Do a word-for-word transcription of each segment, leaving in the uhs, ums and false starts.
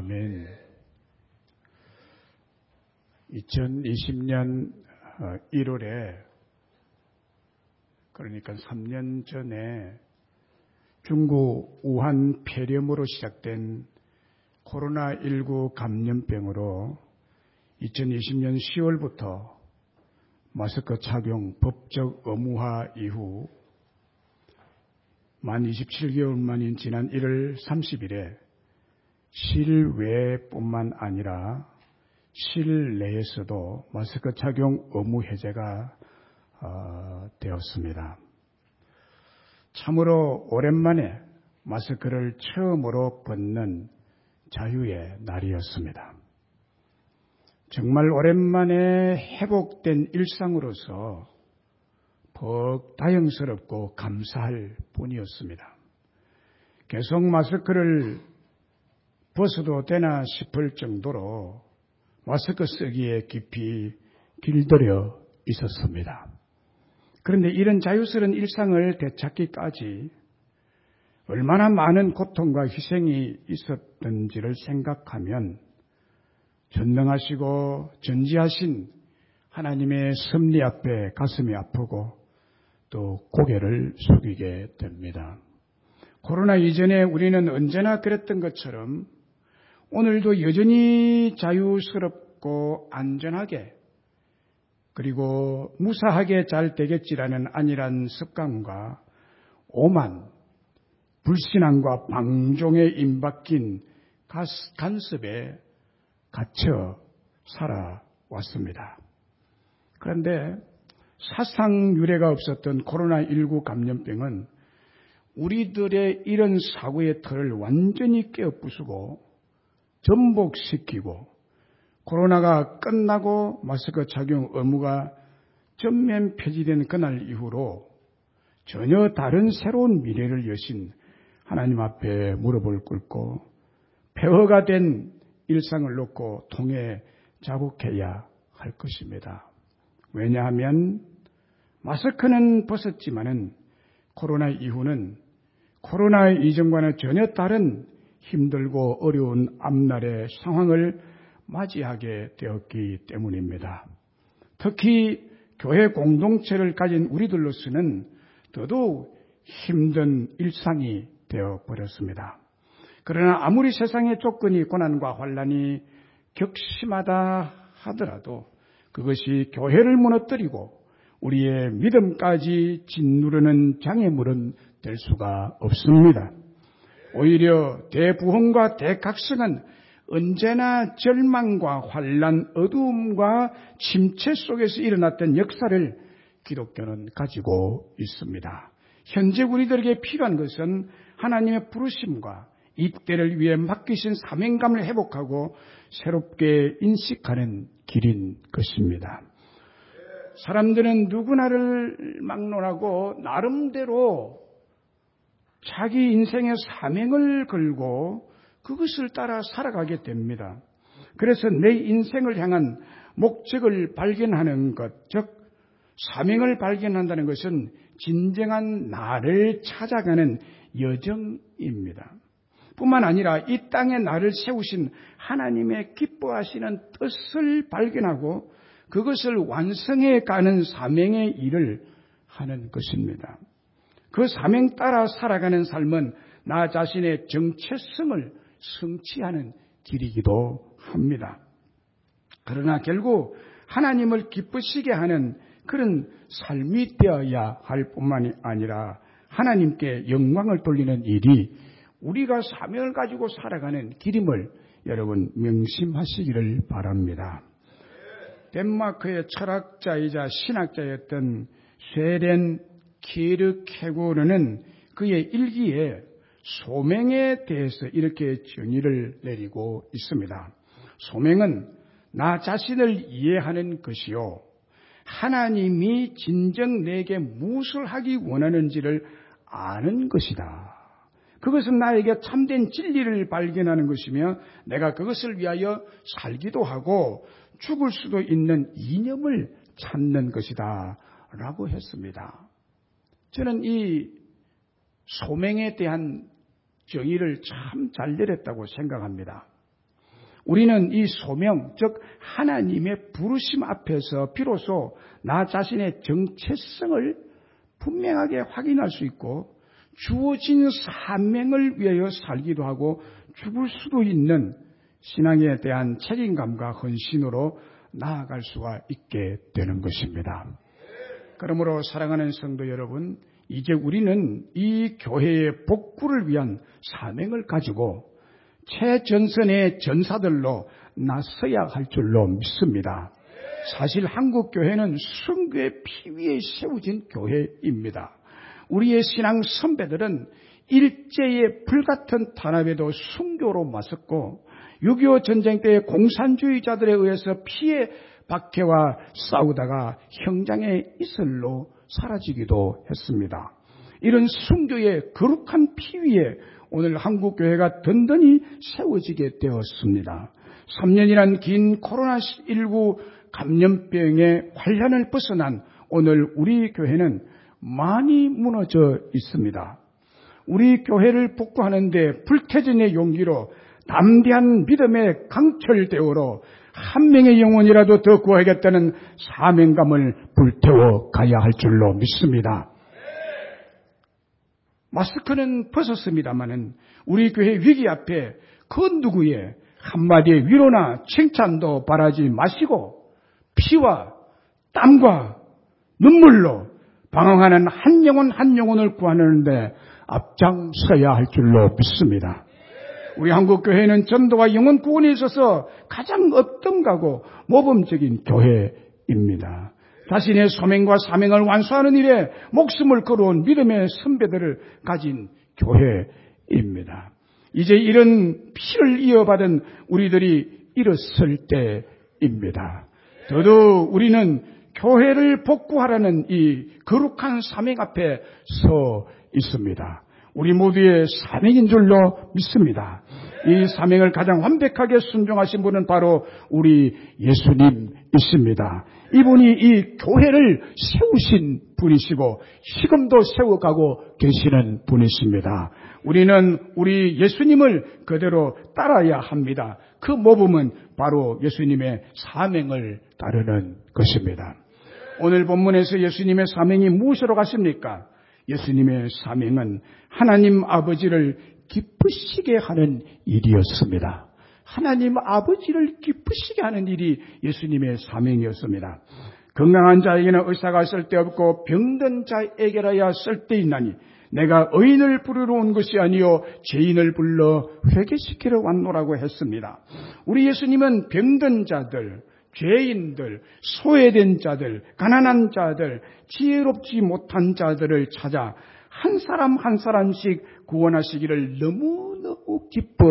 아멘. 이천이십 년 일월에, 그러니까 삼 년 전에 중국 우한 폐렴으로 시작된 코로나십구 감염병으로 이천이십 년 시월부터 마스크 착용 법적 의무화 이후 만 이십칠 개월 만인 지난 일월 삼십일에 실외뿐만 아니라 실내에서도 마스크 착용 의무 해제가 어, 되었습니다. 참으로 오랜만에 마스크를 처음으로 벗는 자유의 날이었습니다. 정말 오랜만에 회복된 일상으로서 더욱 다행스럽고 감사할 뿐이었습니다. 계속 마스크를 벗어도 되나 싶을 정도로 마스크 쓰기에 깊이 길들여 있었습니다. 그런데 이런 자유스러운 일상을 되찾기까지 얼마나 많은 고통과 희생이 있었던지를 생각하면 전능하시고 전지하신 하나님의 섭리 앞에 가슴이 아프고 또 고개를 숙이게 됩니다. 코로나 이전에 우리는 언제나 그랬던 것처럼 오늘도 여전히 자유스럽고 안전하게 그리고 무사하게 잘 되겠지라는 안일한 습관과 오만, 불신앙과 방종에 임박힌 간섭에 갇혀 살아왔습니다. 그런데 사상 유례가 없었던 코로나십구 감염병은 우리들의 이런 사고의 틀을 완전히 깨어부수고 전복시키고 코로나가 끝나고 마스크 착용 의무가 전면 폐지된 그날 이후로 전혀 다른 새로운 미래를 여신 하나님 앞에 무릎을 꿇고 폐허가 된 일상을 놓고 통해 자복해야 할 것입니다. 왜냐하면 마스크는 벗었지만은 코로나 이후는 코로나 이전과는 전혀 다른 힘들고 어려운 앞날의 상황을 맞이하게 되었기 때문입니다. 특히 교회 공동체를 가진 우리들로서는 더더욱 힘든 일상이 되어버렸습니다. 그러나 아무리 세상의 조건이 고난과 환란이 격심하다 하더라도 그것이 교회를 무너뜨리고 우리의 믿음까지 짓누르는 장애물은 될 수가 없습니다. 오히려 대부흥과 대각성은 언제나 절망과 환란, 어두움과 침체 속에서 일어났던 역사를 기독교는 가지고 있습니다. 현재 우리들에게 필요한 것은 하나님의 부르심과 이 때를 위해 맡기신 사명감을 회복하고 새롭게 인식하는 길인 것입니다. 사람들은 누구나를 막론하고 나름대로 자기 인생의 사명을 걸고 그것을 따라 살아가게 됩니다. 그래서 내 인생을 향한 목적을 발견하는 것, 즉 사명을 발견한다는 것은 진정한 나를 찾아가는 여정입니다. 뿐만 아니라 이 땅에 나를 세우신 하나님의 기뻐하시는 뜻을 발견하고 그것을 완성해 가는 사명의 일을 하는 것입니다. 그 사명 따라 살아가는 삶은 나 자신의 정체성을 성취하는 길이기도 합니다. 그러나 결국 하나님을 기쁘시게 하는 그런 삶이 되어야 할 뿐만이 아니라 하나님께 영광을 돌리는 일이 우리가 사명을 가지고 살아가는 길임을 여러분 명심하시기를 바랍니다. 덴마크의 철학자이자 신학자였던 쉐렌 키르케고르는 그의 일기에 소명에 대해서 이렇게 정의를 내리고 있습니다. 소명은 나 자신을 이해하는 것이요 하나님이 진정 내게 무엇을 하기 원하는지를 아는 것이다. 그것은 나에게 참된 진리를 발견하는 것이며 내가 그것을 위하여 살기도 하고 죽을 수도 있는 이념을 찾는 것이다 라고 했습니다. 저는 이 소명에 대한 정의를 참 잘 내렸다고 생각합니다. 우리는 이 소명, 즉 하나님의 부르심 앞에서 비로소 나 자신의 정체성을 분명하게 확인할 수 있고 주어진 사명을 위하여 살기도 하고 죽을 수도 있는 신앙에 대한 책임감과 헌신으로 나아갈 수가 있게 되는 것입니다. 그러므로 사랑하는 성도 여러분, 이제 우리는 이 교회의 복구를 위한 사명을 가지고 최전선의 전사들로 나서야 할 줄로 믿습니다. 사실 한국 교회는 순교의 피 위에 세워진 교회입니다. 우리의 신앙 선배들은 일제의 불같은 탄압에도 순교로 맞섰고 육이오 전쟁 때 공산주의자들에 의해서 피해 박해와 싸우다가 형장의 이슬로 사라지기도 했습니다. 이런 순교의 거룩한 피 위에 오늘 한국교회가 든든히 세워지게 되었습니다. 삼 년이란 긴 코로나십구 감염병의 환란을 벗어난 오늘 우리 교회는 많이 무너져 있습니다. 우리 교회를 복구하는데 불태전의 용기로 담대한 믿음의 강철대오로 한 명의 영혼이라도 더 구하겠다는 사명감을 불태워 가야 할 줄로 믿습니다. 마스크는 벗었습니다마는 우리 교회 위기 앞에 그 누구의 한마디의 위로나 칭찬도 바라지 마시고 피와 땀과 눈물로 방황하는 한 영혼 한 영혼을 구하는데 앞장서야 할 줄로 믿습니다. 우리 한국교회는 전도와 영혼 구원에 있어서 가장 업등가고 모범적인 교회입니다. 자신의 소명과 사명을 완수하는 일에 목숨을 걸어온 믿음의 선배들을 가진 교회입니다. 이제 이런 피를 이어받은 우리들이 일어설 때입니다. 더더욱 우리는 교회를 복구하라는 이 거룩한 사명 앞에 서 있습니다. 우리 모두의 사명인 줄로 믿습니다. 이 사명을 가장 완벽하게 순종하신 분은 바로 우리 예수님이십니다. 이분이 이 교회를 세우신 분이시고 지금도 세워가고 계시는 분이십니다. 우리는 우리 예수님을 그대로 따라야 합니다. 그 모범은 바로 예수님의 사명을 따르는 것입니다. 오늘 본문에서 예수님의 사명이 무엇으로 가십니까? 예수님의 사명은 하나님 아버지를 기쁘시게 하는 일이었습니다. 하나님 아버지를 기쁘시게 하는 일이 예수님의 사명이었습니다. 건강한 자에게는 의사가 쓸데없고 병든 자에게라야 쓸데있나니 내가 의인을 부르러 온 것이 아니요 죄인을 불러 회개시키러 왔노라고 했습니다. 우리 예수님은 병든 자들, 죄인들, 소외된 자들, 가난한 자들, 지혜롭지 못한 자들을 찾아 한 사람 한 사람씩 구원하시기를 너무너무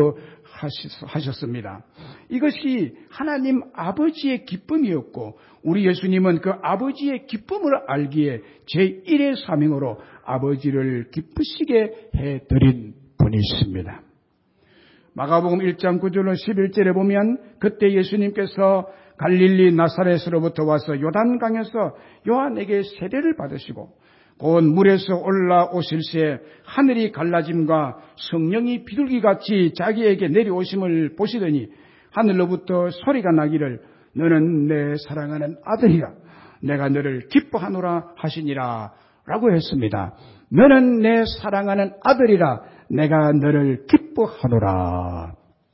기뻐하셨습니다. 이것이 하나님 아버지의 기쁨이었고 우리 예수님은 그 아버지의 기쁨을 알기에 제일의 사명으로 아버지를 기쁘시게 해드린 분이십니다. 마가복음 일 장 구 절로 십일 절에 보면 그때 예수님께서 갈릴리 나사렛으로부터 와서 요단강에서 요한에게 세례를 받으시고 곧 물에서 올라오실새 하늘이 갈라짐과 성령이 비둘기같이 자기에게 내려오심을 보시더니 하늘로부터 소리가 나기를 너는 내 사랑하는 아들이라 내가 너를 기뻐하노라 하시니라 라고 했습니다. 너는 내 사랑하는 아들이라 내가 너를 기뻐하노라.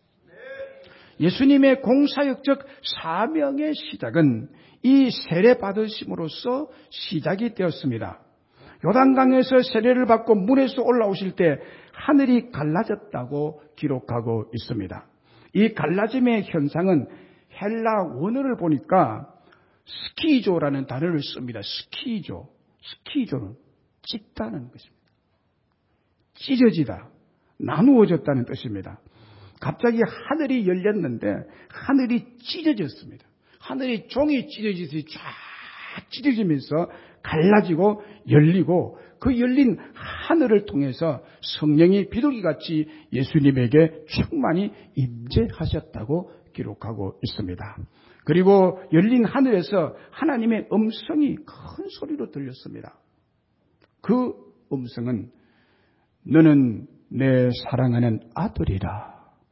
예수님의 공사역 즉 사명의 시작은 이 세례 받으심으로써 시작이 되었습니다. 요단강에서 세례를 받고 물에서 올라오실 때 하늘이 갈라졌다고 기록하고 있습니다. 이 갈라짐의 현상은 헬라 원어를 보니까 스키조라는 단어를 씁니다. 스키조. 스키조는 찢다는 것입니다. 찢어지다, 나누어졌다는 뜻입니다. 갑자기 하늘이 열렸는데 하늘이 찢어졌습니다. 하늘이 종이 찢어지듯이 쫙 찢어지면서 갈라지고 열리고 그 열린 하늘을 통해서 성령이 비둘기같이 예수님에게 충만히 임재하셨다고 기록하고 있습니다. 그리고 열린 하늘에서 하나님의 음성이 큰 소리로 들렸습니다. 그 음성은 너는 내 사랑하는 아들이라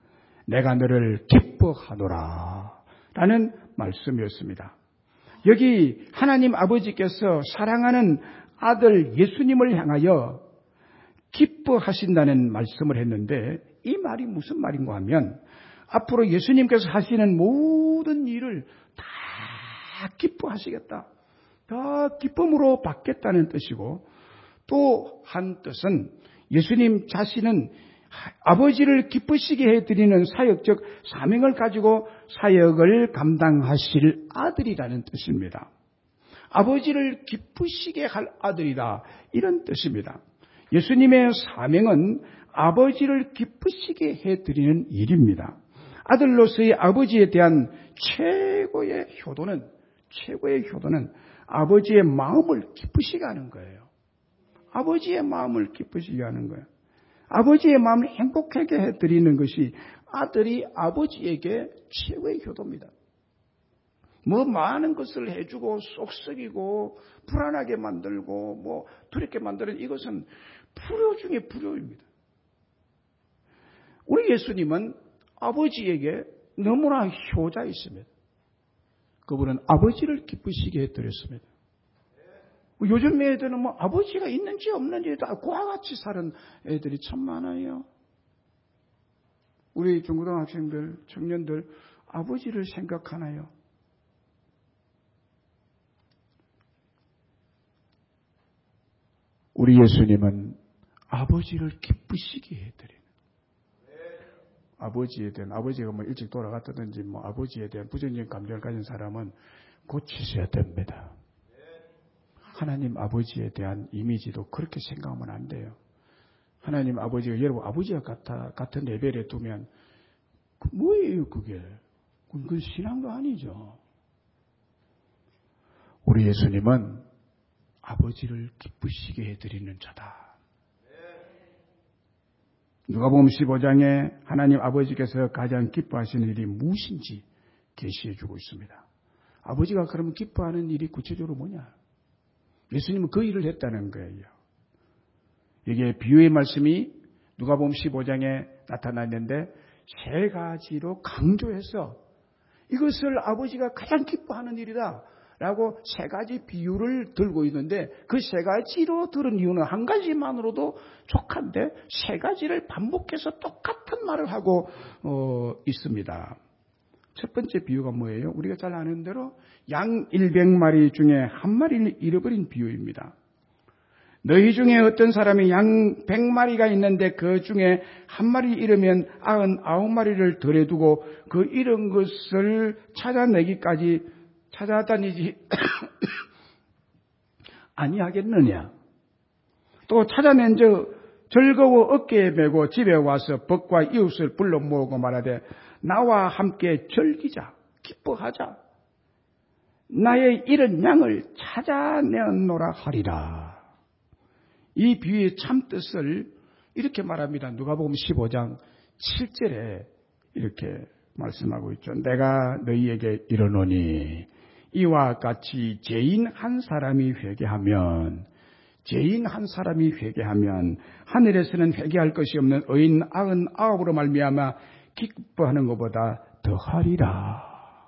내가 너를 기뻐하노라 라는 말씀이었습니다. 여기 하나님 아버지께서 사랑하는 아들 예수님을 향하여 기뻐하신다는 말씀을 했는데 이 말이 무슨 말인가 하면 앞으로 예수님께서 하시는 모든 일을 다 기뻐하시겠다. 다 기쁨으로 받겠다는 뜻이고 또 한 뜻은 예수님 자신은 아버지를 기쁘시게 해드리는 사역적 사명을 가지고 사역을 감당하실 아들이라는 뜻입니다. 아버지를 기쁘시게 할 아들이다 이런 뜻입니다. 예수님의 사명은 아버지를 기쁘시게 해드리는 일입니다. 아들로서의 아버지에 대한 최고의 효도는 최고의 효도는 아버지의 마음을 기쁘시게 하는 거예요. 아버지의 마음을 기쁘시게 하는 거예요. 아버지의 마음을 행복하게 해드리는 것이 아들이 아버지에게 최고의 효도입니다. 뭐 많은 것을 해주고 속 썩이고 불안하게 만들고 뭐 두렵게 만드는 이것은 불효 중에 불효입니다. 우리 예수님은 아버지에게 너무나 효자이십니다. 그분은 아버지를 기쁘시게 해드렸습니다. 요즘 애들은 뭐 아버지가 있는지 없는지 다 그와 같이 사는 애들이 참 많아요. 우리 중고등학생들, 청년들 아버지를 생각하나요? 우리 예수님은 아버지를 기쁘시게 해드리는 아버지에 대한 아버지가 뭐 일찍 돌아갔다든지 뭐 아버지에 대한 부정적인 감정을 가진 사람은 고치셔야 됩니다. 하나님 아버지에 대한 이미지도 그렇게 생각하면 안 돼요. 하나님 아버지가 여러분 아버지와 같아, 같은 레벨에 두면 그 뭐예요 그게? 그건 신앙도 아니죠. 우리 예수님은 아버지를 기쁘시게 해드리는 자다. 누가복음 십오 장에 하나님 아버지께서 가장 기뻐하시는 일이 무엇인지 계시해주고 있습니다. 아버지가 그러면 기뻐하는 일이 구체적으로 뭐냐? 예수님은 그 일을 했다는 거예요. 이게 비유의 말씀이 누가복음 십오 장에 나타나 있는데 세 가지로 강조해서 이것을 아버지가 가장 기뻐하는 일이다 라고 세 가지 비유를 들고 있는데 그 세 가지로 들은 이유는 한 가지만으로도 족한데 세 가지를 반복해서 똑같은 말을 하고 어, 있습니다. 첫 번째 비유가 뭐예요? 우리가 잘 아는 대로 양 일백 마리 중에 한 마리를 잃어버린 비유입니다. 너희 중에 어떤 사람이 양 백 마리가 있는데 그 중에 한 마리 잃으면 구십구 마리를 덜에 두고 그 잃은 것을 찾아내기까지 찾아다니지 아니하겠느냐. 또 찾아낸 저 즐거워 어깨에 메고 집에 와서 벗과 이웃을 불러 모으고 말하되 나와 함께 즐기자 기뻐하자 나의 잃은 양을 찾아내었노라 하리라. 이 비유의 참뜻을 이렇게 말합니다. 누가복음 십오 장 칠 절에 이렇게 말씀하고 있죠. 내가 너희에게 이르노니 이와 같이 죄인 한 사람이 회개하면 죄인 한 사람이 회개하면 하늘에서는 회개할 것이 없는 의인 구십구으로 말미암아 기뻐하는 것보다 더하리라.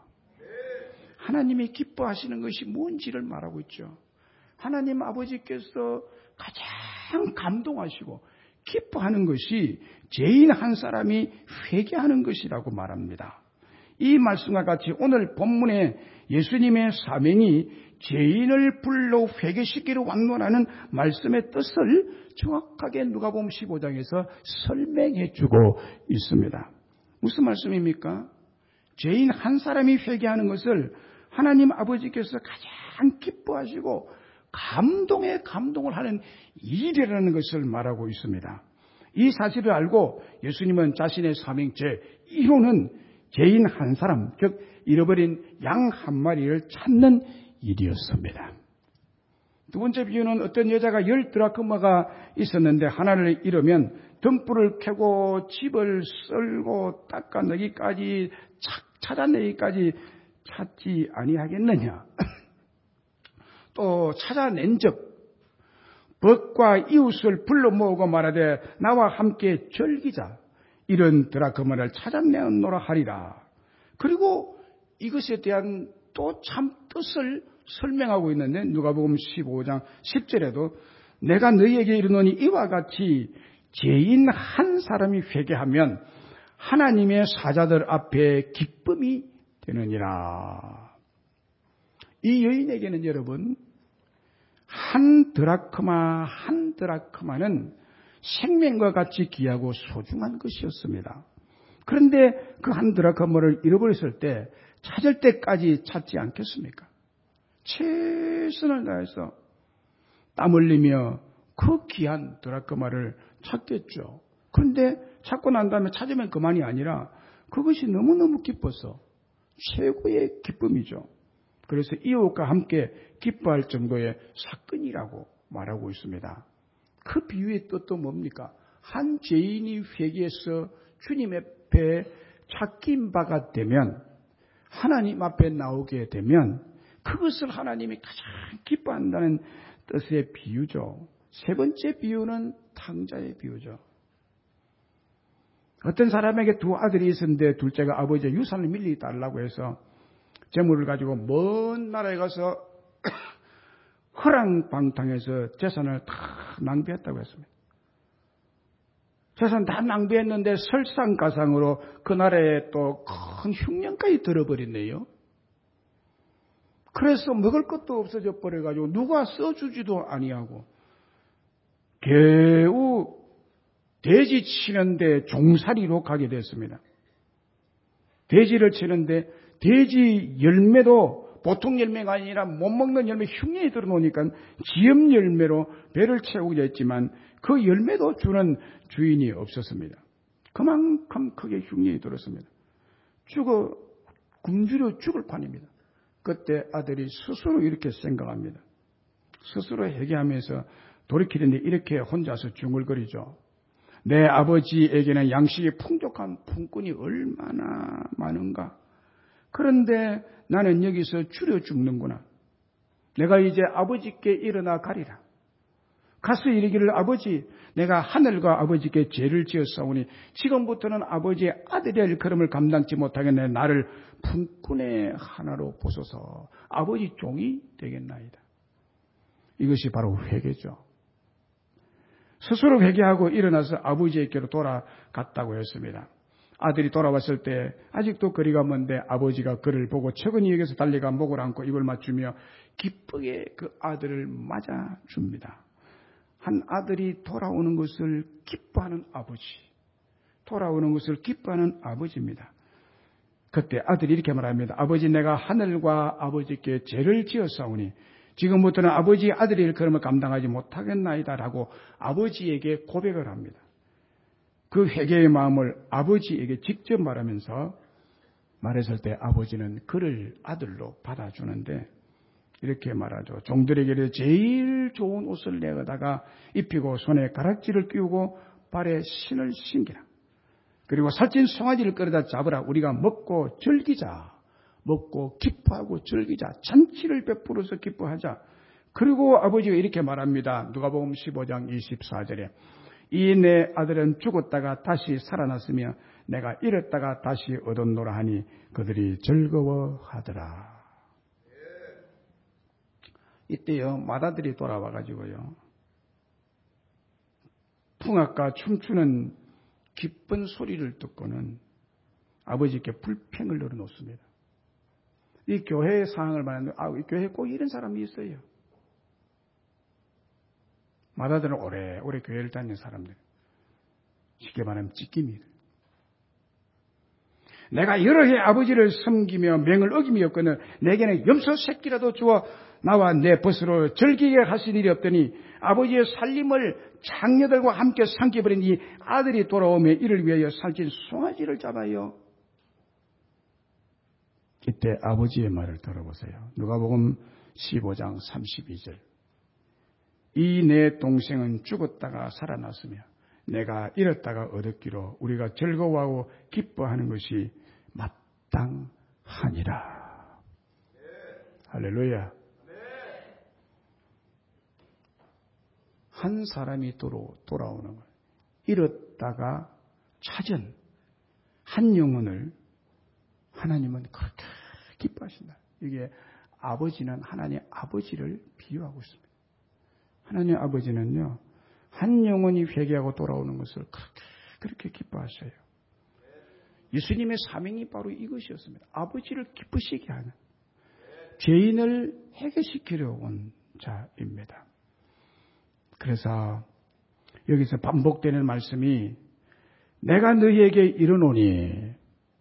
하나님이 기뻐하시는 것이 뭔지를 말하고 있죠. 하나님 아버지께서 가장 감동하시고 기뻐하는 것이 죄인 한 사람이 회개하는 것이라고 말합니다. 이 말씀과 같이 오늘 본문의 예수님의 사명이 죄인을 불러 회개시키러 왔노라는 말씀의 뜻을 정확하게 누가복음 십오 장에서 설명해 주고 있습니다. 무슨 말씀입니까? 죄인 한 사람이 회개하는 것을 하나님 아버지께서 가장 기뻐하시고 감동에 감동을 하는 일이라는 것을 말하고 있습니다. 이 사실을 알고 예수님은 자신의 사명 제일 호는 죄인 한 사람, 즉 잃어버린 양 한 마리를 찾는 일이었습니다. 두 번째 비유는 어떤 여자가 열 드라크마가 있었는데 하나를 잃으면 등불을 켜고 집을 썰고 닦아내기까지 찾아내기까지 찾지 아니하겠느냐. 또 찾아낸 즉 벗과 이웃을 불러 모으고 말하되 나와 함께 즐기자. 이런 드라크마를 찾아내노라 하리라. 그리고 이것에 대한 또 참 뜻을 설명하고 있는데 누가복음 십오 장 십 절에도 내가 너희에게 이르노니 이와 같이 죄인 한 사람이 회개하면 하나님의 사자들 앞에 기쁨이 되느니라. 이 여인에게는 여러분 한 드라크마 한 드라크마는 생명과 같이 귀하고 소중한 것이었습니다. 그런데 그 한 드라크마를 잃어버렸을 때 찾을 때까지 찾지 않겠습니까? 최선을 다해서 땀 흘리며 그 귀한 드라크마를 찾겠죠. 그런데 찾고 난 다음에 찾으면 그만이 아니라 그것이 너무너무 기뻐서 최고의 기쁨이죠. 그래서 이웃과 함께 기뻐할 정도의 사건이라고 말하고 있습니다. 그 비유의 뜻도 뭡니까? 한 죄인이 회개해서 주님 앞에 찾긴 바가 되면 하나님 앞에 나오게 되면 그것을 하나님이 가장 기뻐한다는 뜻의 비유죠. 세 번째 비유는 탕자의 비유죠. 어떤 사람에게 두 아들이 있었는데 둘째가 아버지의 유산을 밀리 달라고 해서 재물을 가지고 먼 나라에 가서 허랑방탕해서 재산을 다 낭비했다고 했습니다. 재산 다 낭비했는데 설상가상으로 그 나라에 또 큰 흉년까지 들어버렸네요. 그래서 먹을 것도 없어져 버려가지고 누가 써주지도 아니하고 겨우 돼지 치는데 종살이로 가게 됐습니다. 돼지를 치는데 돼지 열매도 보통 열매가 아니라 못 먹는 열매 흉년이 들어놓으니까 기염 열매로 배를 채우려 했지만 그 열매도 주는 주인이 없었습니다. 그만큼 크게 흉년이 들었습니다. 죽어 굶주려 죽을 판입니다. 그때 아들이 스스로 이렇게 생각합니다. 스스로 회개하면서 돌이키는데 이렇게 혼자서 중얼거리죠. 내 아버지에게는 양식이 풍족한 품꾼이 얼마나 많은가. 그런데 나는 여기서 줄여 죽는구나. 내가 이제 아버지께 일어나 가리라. 가서 이르기를 아버지 내가 하늘과 아버지께 죄를 지었사오니 지금부터는 아버지의 아들의 일컬음을 감당치 못하겠네. 나를 품꾼의 하나로 보소서. 아버지 종이 되겠나이다. 이것이 바로 회개죠. 스스로 회개하고 일어나서 아버지에게로 돌아갔다고 했습니다. 아들이 돌아왔을 때 아직도 거리가 먼데 아버지가 그를 보고 척은이 여기서 달려가 목을 안고 입을 맞추며 기쁘게 그 아들을 맞아줍니다. 한 아들이 돌아오는 것을 기뻐하는 아버지, 돌아오는 것을 기뻐하는 아버지입니다. 그때 아들이 이렇게 말합니다. 아버지 내가 하늘과 아버지께 죄를 지었사오니 지금부터는 아버지 아들의 일컬음을 감당하지 못하겠나이다 라고 아버지에게 고백을 합니다. 그 회개의 마음을 아버지에게 직접 말하면서 말했을 때 아버지는 그를 아들로 받아주는데 이렇게 말하죠. 종들에게 제일 좋은 옷을 내어다가 입히고 손에 가락지를 끼우고 발에 신을 신기라. 그리고 살찐 송아지를 끌어다 잡으라. 우리가 먹고 즐기자. 먹고 기뻐하고 즐기자. 잔치를 베풀어서 기뻐하자. 그리고 아버지가 이렇게 말합니다. 누가복음 십오 장 이십사 절에 이 내 아들은 죽었다가 다시 살아났으며 내가 잃었다가 다시 얻었노라 하니 그들이 즐거워하더라. 이때요 맏아들이 돌아와가지고요 풍악과 춤추는 기쁜 소리를 듣고는 아버지께 불평을 늘어놓습니다. 이 교회의 상황을 말하는데 아, 이 교회에 꼭 이런 사람이 있어요. 맏아들은 오래오래 교회를 다니는 사람들. 쉽게 말하면 찢깁니다. 내가 여러 해 아버지를 섬기며 명을 어김이었거늘 내게는 염소 새끼라도 주어 나와 내 벗으로 즐기게 하신 일이 없더니 아버지의 살림을 장녀들과 함께 삼켜버린 이 아들이 돌아오며 이를 위하여 살찐 송아지를 잡아요. 이때 아버지의 말을 들어보세요. 누가복음 십오 장 삼십이 절. 이 내 동생은 죽었다가 살아났으며 내가 잃었다가 얻었기로 우리가 즐거워하고 기뻐하는 것이 마땅하니라. 네. 할렐루야. 네. 한 사람이 도로, 돌아오는 거예요. 잃었다가 찾은 한 영혼을 하나님은 그렇게 기뻐하신다. 이게 아버지는 하나님 아버지를 비유하고 있습니다. 하나님 아버지는요, 한 영혼이 회개하고 돌아오는 것을 그렇게 그렇게 기뻐하셔요. 예수님의 사명이 바로 이것이었습니다. 아버지를 기쁘시게 하는, 죄인을 해결시키려 온 자입니다. 그래서 여기서 반복되는 말씀이 내가 너희에게 이르노니,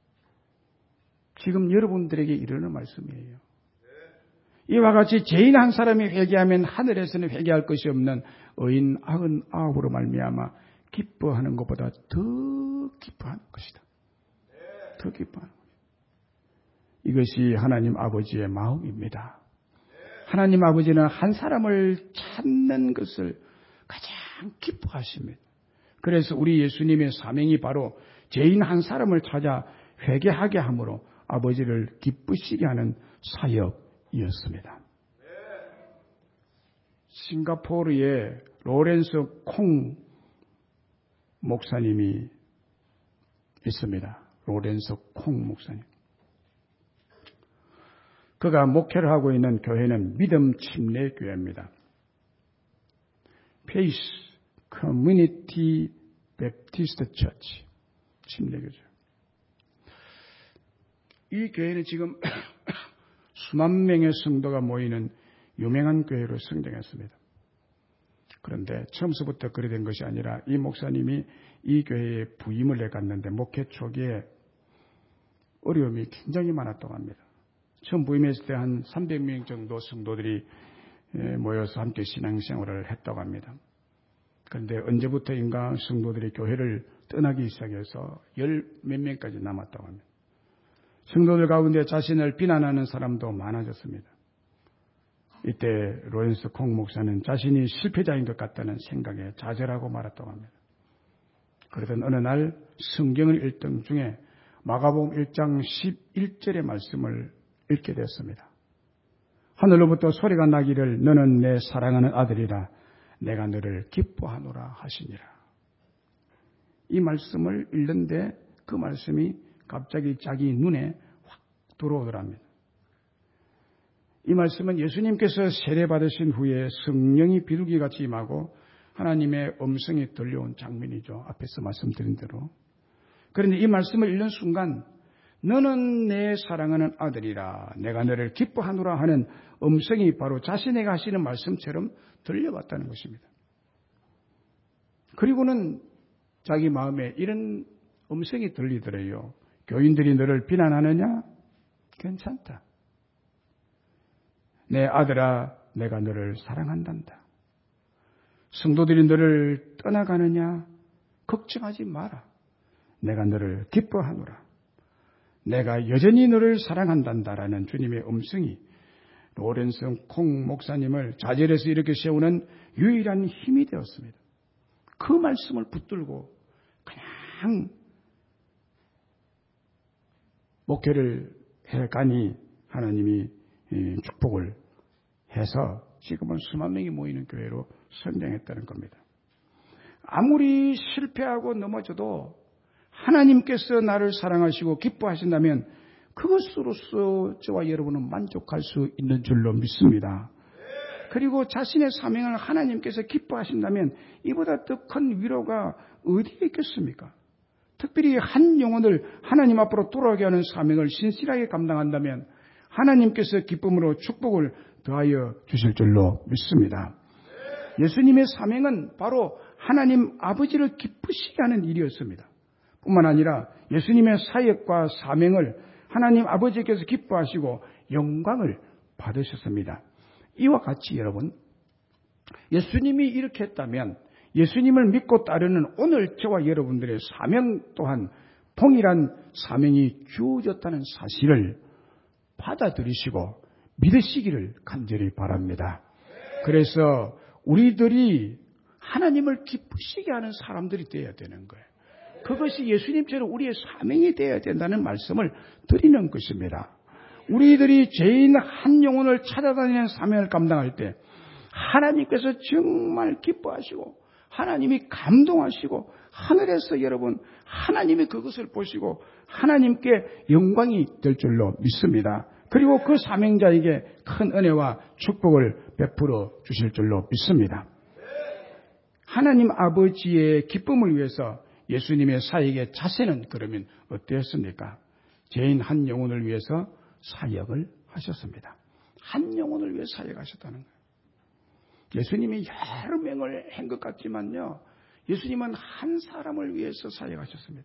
지금 여러분들에게 이르는 말씀이에요. 이와 같이 죄인 한 사람이 회개하면 하늘에서는 회개할 것이 없는 의인 아흔 아홉으로 말미암아 기뻐하는 것보다 더 기뻐하는 것이다. 더 기뻐하는 것이다. 이것이 하나님 아버지의 마음입니다. 하나님 아버지는 한 사람을 찾는 것을 가장 기뻐하십니다. 그래서 우리 예수님의 사명이 바로 죄인 한 사람을 찾아 회개하게 함으로 아버지를 기쁘시게 하는 사역이었습니다. 싱가포르의 로렌스 콩 목사님이 있습니다. 로렌스 콩 목사님. 그가 목회를 하고 있는 교회는 믿음 침례교회입니다. 페이스 커뮤니티 베프티스트 처치 침례교죠. 이 교회는 지금 수만 명의 성도가 모이는 유명한 교회로 성장했습니다. 그런데 처음서부터 그리 된 것이 아니라 이 목사님이 이 교회에 부임을 해갔는데 목회 초기에 어려움이 굉장히 많았다고 합니다. 처음 부임했을 때 한 삼백 명 정도 성도들이 모여서 함께 신앙생활을 했다고 합니다. 그런데 언제부터인가 성도들이 교회를 떠나기 시작해서 열 몇 명까지 남았다고 합니다. 성도들 가운데 자신을 비난하는 사람도 많아졌습니다. 이때 로렌스 콩 목사는 자신이 실패자인 것 같다는 생각에 좌절하고 말았다고 합니다. 그러던 어느 날 성경을 읽던 중에 마가복음 일 장 십일 절의 말씀을 읽게 됐습니다. 하늘로부터 소리가 나기를 너는 내 사랑하는 아들이라 내가 너를 기뻐하노라 하시니라. 이 말씀을 읽는데 그 말씀이 갑자기 자기 눈에 확 들어오더랍니다. 이 말씀은 예수님께서 세례받으신 후에 성령이 비둘기같이 임하고 하나님의 음성이 들려온 장면이죠. 앞에서 말씀드린 대로. 그런데 이 말씀을 읽는 순간 너는 내 사랑하는 아들이라 내가 너를 기뻐하노라 하는 음성이 바로 자신에게 하시는 말씀처럼 들려왔다는 것입니다. 그리고는 자기 마음에 이런 음성이 들리더래요. 교인들이 너를 비난하느냐? 괜찮다. 내 아들아 내가 너를 사랑한단다. 성도들이 너를 떠나가느냐? 걱정하지 마라. 내가 너를 기뻐하노라. 내가 여전히 너를 사랑한단다라는 주님의 음성이 로렌스 콩 목사님을 좌절해서 이렇게 세우는 유일한 힘이 되었습니다. 그 말씀을 붙들고 그냥 목회를 해가니 하나님이 축복을 해서 지금은 수만 명이 모이는 교회로 성장했다는 겁니다. 아무리 실패하고 넘어져도 하나님께서 나를 사랑하시고 기뻐하신다면 그것으로서 저와 여러분은 만족할 수 있는 줄로 믿습니다. 그리고 자신의 사명을 하나님께서 기뻐하신다면 이보다 더 큰 위로가 어디에 있겠습니까? 특별히 한 영혼을 하나님 앞으로 돌아오게 하는 사명을 신실하게 감당한다면 하나님께서 기쁨으로 축복을 더하여 주실 줄로 믿습니다. 예수님의 사명은 바로 하나님 아버지를 기쁘시게 하는 일이었습니다. 뿐만 아니라 예수님의 사역과 사명을 하나님 아버지께서 기뻐하시고 영광을 받으셨습니다. 이와 같이 여러분, 예수님이 이렇게 했다면 예수님을 믿고 따르는 오늘 저와 여러분들의 사명 또한 동일한 사명이 주어졌다는 사실을 받아들이시고 믿으시기를 간절히 바랍니다. 그래서 우리들이 하나님을 기쁘시게 하는 사람들이 되어야 되는 거예요. 그것이 예수님처럼 우리의 사명이 되어야 된다는 말씀을 드리는 것입니다. 우리들이 죄인 한 영혼을 찾아다니는 사명을 감당할 때 하나님께서 정말 기뻐하시고 하나님이 감동하시고 하늘에서 여러분 하나님이 그것을 보시고 하나님께 영광이 될 줄로 믿습니다. 그리고 그 사명자에게 큰 은혜와 축복을 베풀어 주실 줄로 믿습니다. 하나님 아버지의 기쁨을 위해서 예수님의 사역의 자세는 그러면 어땠습니까? 죄인 한 영혼을 위해서 사역을 하셨습니다. 한 영혼을 위해 사역하셨다는 거예요. 예수님이 여러 명을 한 것 같지만요. 예수님은 한 사람을 위해서 사역하셨습니다.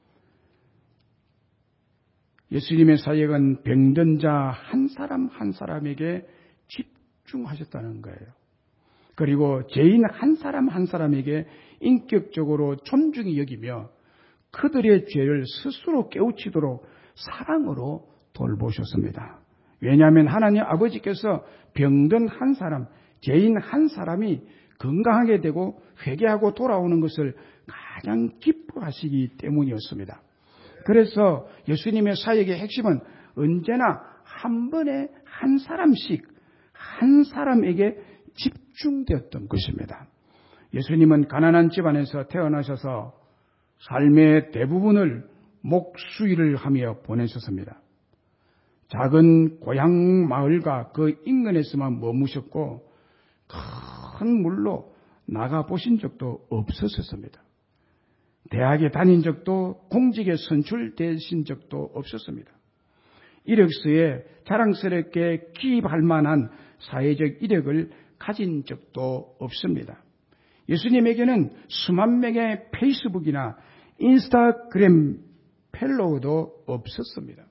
예수님의 사역은 병든 자 한 사람 한 사람에게 집중하셨다는 거예요. 그리고 죄인 한 사람 한 사람에게 인격적으로 존중히 여기며 그들의 죄를 스스로 깨우치도록 사랑으로 돌보셨습니다. 왜냐하면 하나님 아버지께서 병든 한 사람, 죄인 한 사람이 건강하게 되고 회개하고 돌아오는 것을 가장 기뻐하시기 때문이었습니다. 그래서 예수님의 사역의 핵심은 언제나 한 번에 한 사람씩 한 사람에게 집중되었던 것입니다. 예수님은 가난한 집안에서 태어나셔서 삶의 대부분을 목수일을 하며 보내셨습니다. 작은 고향 마을과 그 인근에서만 머무셨고 큰 물로 나가보신 적도 없었습니다. 대학에 다닌 적도 공직에 선출되신 적도 없었습니다. 이력서에 자랑스럽게 기입할 만한 사회적 이력을 가진 적도 없습니다. 예수님에게는 수만 명의 페이스북이나 인스타그램 펠로우도 없었습니다.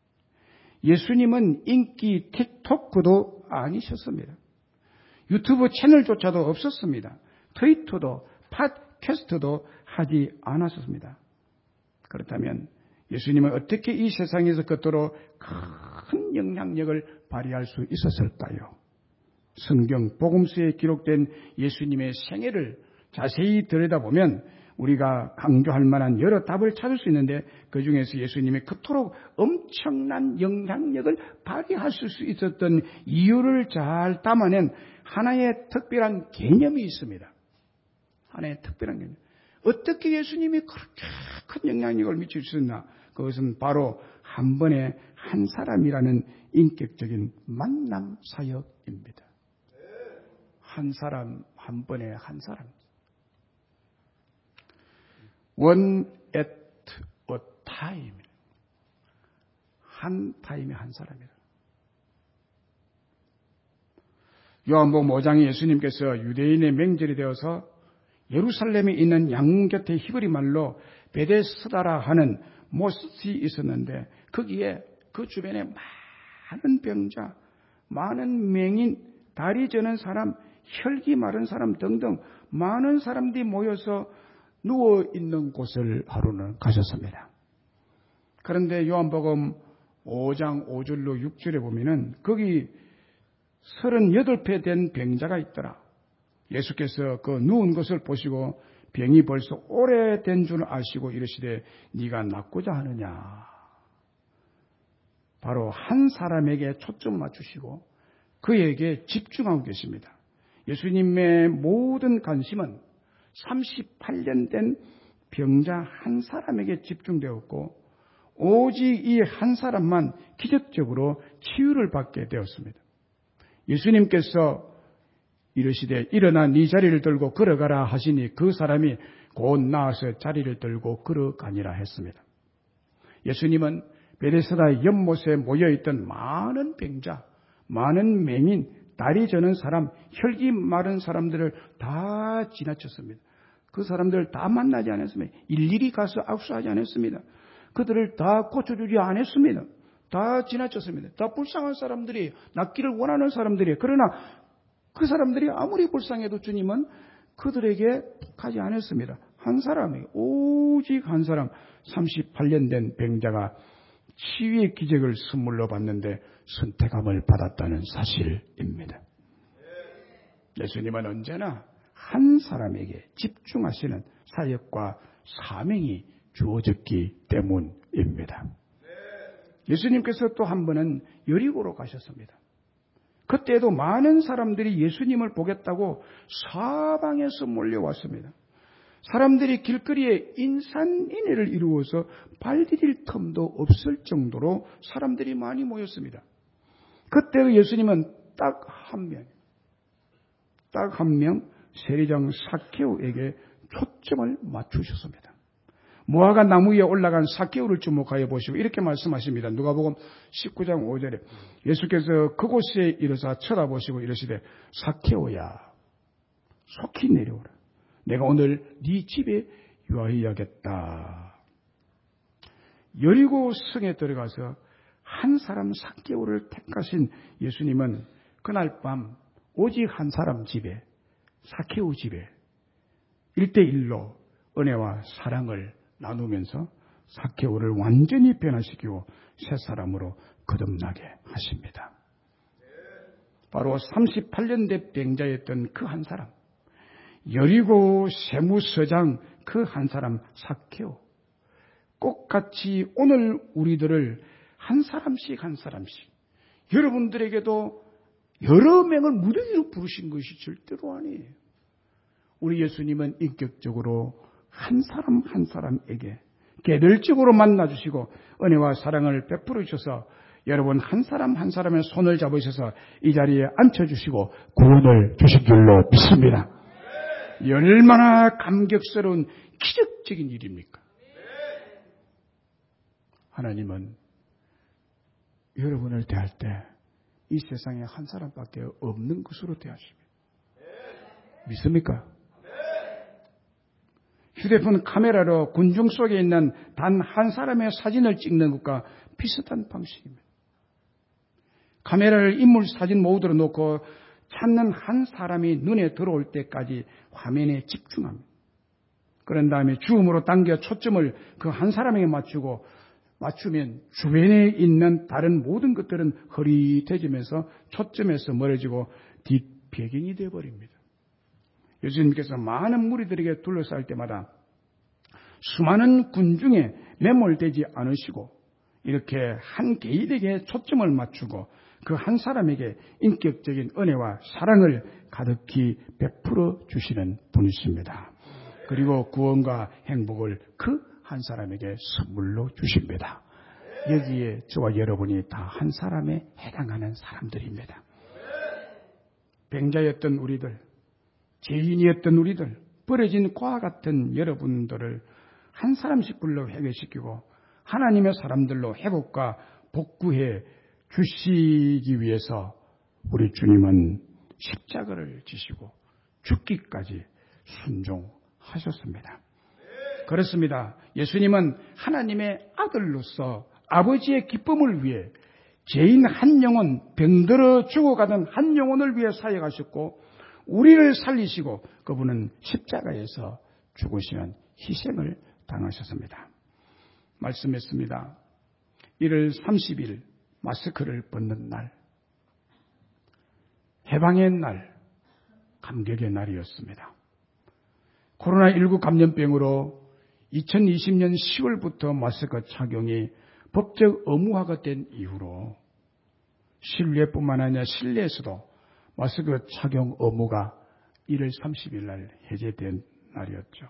예수님은 인기 틱토크도 아니셨습니다. 유튜브 채널조차도 없었습니다. 트위터도 팟캐스트도 하지 않았습니다. 그렇다면 예수님은 어떻게 이 세상에서 그토록 큰 영향력을 발휘할 수 있었을까요? 성경 복음서에 기록된 예수님의 생애를 자세히 들여다보면 우리가 강조할 만한 여러 답을 찾을 수 있는데 그중에서 예수님이 그토록 엄청난 영향력을 발휘하실 수 있었던 이유를 잘 담아낸 하나의 특별한 개념이 있습니다. 하나의 특별한 개념. 어떻게 예수님이 그렇게 큰 영향력을 미칠 수 있나? 그것은 바로 한 번에 한 사람이라는 인격적인 만남 사역입니다. 한 사람, 한 번에 한 사람. One at a time. 한 타임에 한 사람이다. 요한복음 오 장에 예수님께서 유대인의 명절이 되어서 예루살렘에 있는 양문 곁에 히브리 말로 베데스다라 하는 못이 있었는데 거기에 그 주변에 많은 병자, 많은 맹인, 다리 저는 사람, 혈기 마른 사람 등등 많은 사람들이 모여서 누워있는 곳을 하루는 가셨습니다. 그런데 요한복음 오 장 오 절로 육 절에 보면은 거기 서른여덟 배 된 병자가 있더라. 예수께서 그 누운 것을 보시고 병이 벌써 오래된 줄 아시고 이르시되 네가 낫고자 하느냐. 바로 한 사람에게 초점 맞추시고 그에게 집중하고 계십니다. 예수님의 모든 관심은 삼십팔 년 된 병자 한 사람에게 집중되었고 오직 이 한 사람만 기적적으로 치유를 받게 되었습니다. 예수님께서 이르시되 일어나 네 자리를 들고 걸어가라 하시니 그 사람이 곧 나와서 자리를 들고 걸어가니라 했습니다. 예수님은 베데스다 연못에 모여있던 많은 병자, 많은 맹인, 다리 저는 사람, 혈기 마른 사람들을 다 지나쳤습니다. 그 사람들을 다 만나지 않았습니다. 일일이 가서 악수하지 않았습니다. 그들을 다 고쳐주지 않았습니다. 다 지나쳤습니다. 다 불쌍한 사람들이, 낫기를 원하는 사람들이. 그러나 그 사람들이 아무리 불쌍해도 주님은 그들에게 가지 않았습니다. 한 사람이, 오직 한 사람, 삼십팔 년 된 병자가 치유의 기적을 선물로 받는데 선택함을 받았다는 사실입니다. 예수님은 언제나 한 사람에게 집중하시는 사역과 사명이 주어졌기 때문입니다. 예수님께서 또 한 번은 여리고로 가셨습니다. 그때도 많은 사람들이 예수님을 보겠다고 사방에서 몰려왔습니다. 사람들이 길거리에 인산인해를 이루어서 발디딜 틈도 없을 정도로 사람들이 많이 모였습니다. 그때 예수님은 딱 한 명, 딱 한 명 세리장 삭개오에게 초점을 맞추셨습니다. 무화과 나무 위에 올라간 삭개오를 주목하여 보시고 이렇게 말씀하십니다. 누가복음 십구 장 오 절에 예수께서 그곳에 이르사 쳐다보시고 이르시되 삭개오야 속히 내려오라. 내가 오늘 네 집에 유하여야겠다. 여리고 성에 들어가서 한 사람 삭개오를 택하신 예수님은 그날 밤 오직 한 사람 집에 삭개오 집에 일대일로 은혜와 사랑을 나누면서 삭개오를 완전히 변화시키고 새 사람으로 거듭나게 하십니다. 바로 삼십팔 년 대 병자였던 그 한 사람, 여리고 세무서장 그 한 사람 삭개오, 똑같이 오늘 우리들을 한 사람씩 한 사람씩 여러분들에게도 여러 명을 무대 위로 부르신 것이 절대로 아니에요. 우리 예수님은 인격적으로 한 사람 한 사람에게 개별적으로 만나주시고 은혜와 사랑을 베풀어 주셔서 여러분 한 사람 한 사람의 손을 잡으셔서 이 자리에 앉혀주시고 구원을 주신 줄로 믿습니다. 얼마나 감격스러운 기적적인 일입니까? 하나님은 여러분을 대할 때 이 세상에 한 사람밖에 없는 것으로 대하십니다. 믿습니까? 휴대폰 카메라로 군중 속에 있는 단 한 사람의 사진을 찍는 것과 비슷한 방식입니다. 카메라를 인물 사진 모드로 놓고 찾는 한 사람이 눈에 들어올 때까지 화면에 집중합니다. 그런 다음에 줌으로 당겨 초점을 그 한 사람에게 맞추고 맞추면 주변에 있는 다른 모든 것들은 흐릿해지면서 초점에서 멀어지고 뒷배경이 되어버립니다. 예수님께서 많은 무리들에게 둘러쌀 때마다 수많은 군중에 매몰되지 않으시고 이렇게 한 개인에게 초점을 맞추고 그 한 사람에게 인격적인 은혜와 사랑을 가득히 베풀어 주시는 분이십니다. 그리고 구원과 행복을 그 한 사람에게 선물로 주십니다. 여기에 저와 여러분이 다 한 사람에 해당하는 사람들입니다. 병자였던 우리들, 죄인이었던 우리들, 버려진 과 같은 여러분들을 한 사람씩 불러 회개시키고 하나님의 사람들로 회복과 복구해 주시기 위해서 우리 주님은 십자가를 지시고 죽기까지 순종하셨습니다. 그렇습니다. 예수님은 하나님의 아들로서 아버지의 기쁨을 위해 죄인 한 영혼, 병들어 죽어가던 한 영혼을 위해 사역하셨고 우리를 살리시고 그분은 십자가에서 죽으시는 희생을 당하셨습니다. 말씀했습니다. 일월 삼십일 마스크를 벗는 날, 해방의 날, 감격의 날이었습니다. 코로나십구 감염병으로 이천이십 년 시월부터 마스크 착용이 법적 의무화가 된 이후로 실외뿐만 아니라 실내에서도 마스크 착용 의무가 일월 삼십일 날 해제된 날이었죠.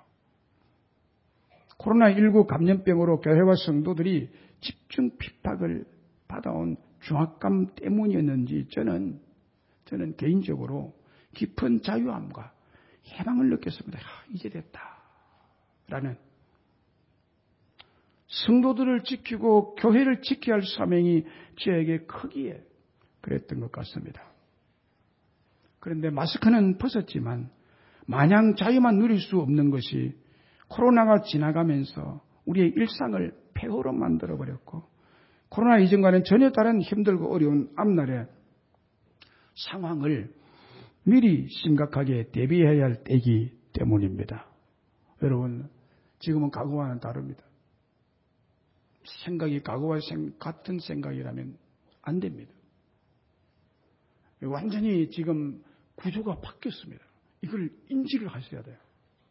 코로나십구 감염병으로 교회와 성도들이 집중 핍박을 받아온 중압감 때문이었는지 저는 저는 개인적으로 깊은 자유함과 해방을 느꼈습니다. 아, 이제 됐다 라는 성도들을 지키고 교회를 지켜야 할 사명이 저에게 크기에 그랬던 것 같습니다. 그런데 마스크는 벗었지만 마냥 자유만 누릴 수 없는 것이 코로나가 지나가면서 우리의 일상을 폐허로 만들어버렸고 코로나 이전과는 전혀 다른 힘들고 어려운 앞날의 상황을 미리 심각하게 대비해야 할 때이기 때문입니다. 여러분, 지금은 과거와는 다릅니다. 생각이 과거와 같은 생각이라면 안 됩니다. 완전히 지금 구조가 바뀌었습니다. 이걸 인지를 하셔야 돼요.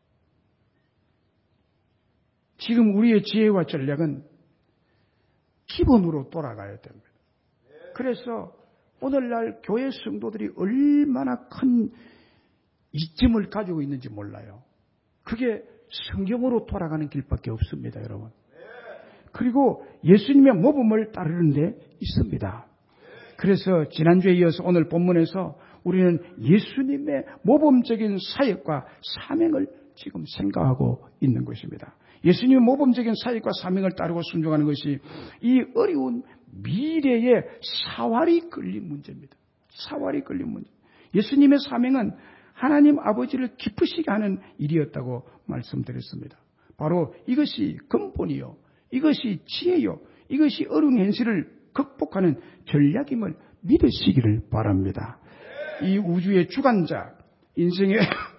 지금 우리의 지혜와 전략은 기본으로 돌아가야 됩니다. 그래서 오늘날 교회 성도들이 얼마나 큰 이점을 가지고 있는지 몰라요. 그게 성경으로 돌아가는 길밖에 없습니다, 여러분. 그리고 예수님의 모범을 따르는 데 있습니다. 그래서 지난주에 이어서 오늘 본문에서 우리는 예수님의 모범적인 사역과 사명을 지금 생각하고 있는 것입니다. 예수님의 모범적인 사역과 사명을 따르고 순종하는 것이 이 어려운 미래의 사활이 걸린 문제입니다. 사활이 걸린 문제. 예수님의 사명은 하나님 아버지를 기쁘시게 하는 일이었다고 말씀드렸습니다. 바로 이것이 근본이요, 이것이 지혜요, 이것이 어려운 현실을 극복하는 전략임을 믿으시기를 바랍니다. 이 우주의 주관자, 인생의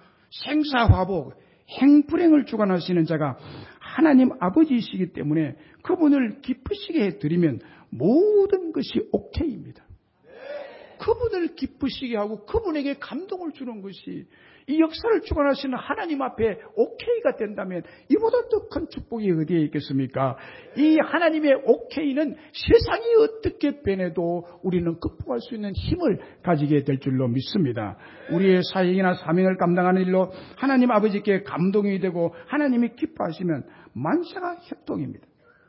생사화복, 행불행을 주관하시는 자가 하나님 아버지이시기 때문에 그분을 기쁘시게 해드리면 모든 것이 오케이입니다. 그분을 기쁘시게 하고 그분에게 감동을 주는 것이 이 역사를 주관하시는 하나님 앞에 오케이가 된다면 이보다 더 큰 축복이 어디에 있겠습니까? 이 하나님의 오케이는 세상이 어떻게 변해도 우리는 극복할 수 있는 힘을 가지게 될 줄로 믿습니다. 우리의 사역이나 사명을 감당하는 일로 하나님 아버지께 감동이 되고 하나님이 기뻐하시면 만사가 협동입니다.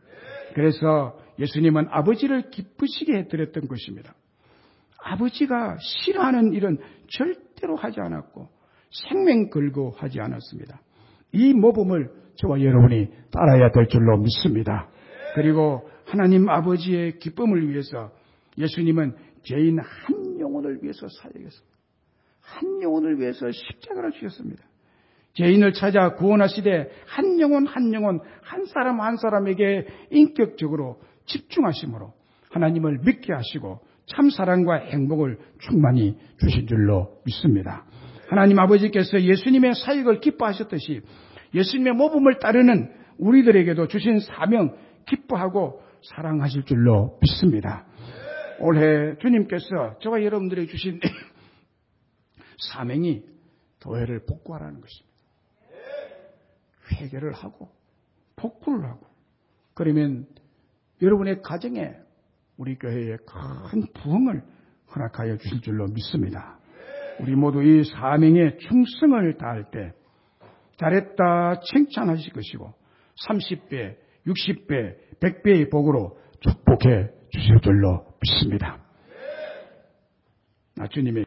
그래서 예수님은 아버지를 기쁘시게 해드렸던 것입니다. 아버지가 싫어하는 일은 절대로 하지 않았고 생명 걸고 하지 않았습니다. 이 모범을 저와 여러분이 따라야 될 줄로 믿습니다. 그리고 하나님 아버지의 기쁨을 위해서 예수님은 죄인 한 영혼을 위해서 사역했습니다. 한 영혼을 위해서 십자가를 주셨습니다. 죄인을 찾아 구원하시되 한 영혼 한 영혼 한 사람 한 사람에게 인격적으로 집중하심으로 하나님을 믿게 하시고 참 사랑과 행복을 충만히 주신 줄로 믿습니다. 하나님 아버지께서 예수님의 사역을 기뻐하셨듯이 예수님의 모범을 따르는 우리들에게도 주신 사명 기뻐하고 사랑하실 줄로 믿습니다. 올해 주님께서 저와 여러분들에게 주신 사명이 교회를 복구하라는 것입니다. 회개를 하고 복구를 하고 그러면 여러분의 가정에 우리 교회에 큰 부흥을 허락하여 주실 줄로 믿습니다. 우리 모두 이 사명에 충성을 다할 때 잘했다 칭찬하실 것이고 삼십 배, 육십 배, 백 배의 복으로 축복해 주실 줄로 믿습니다. 나 주님의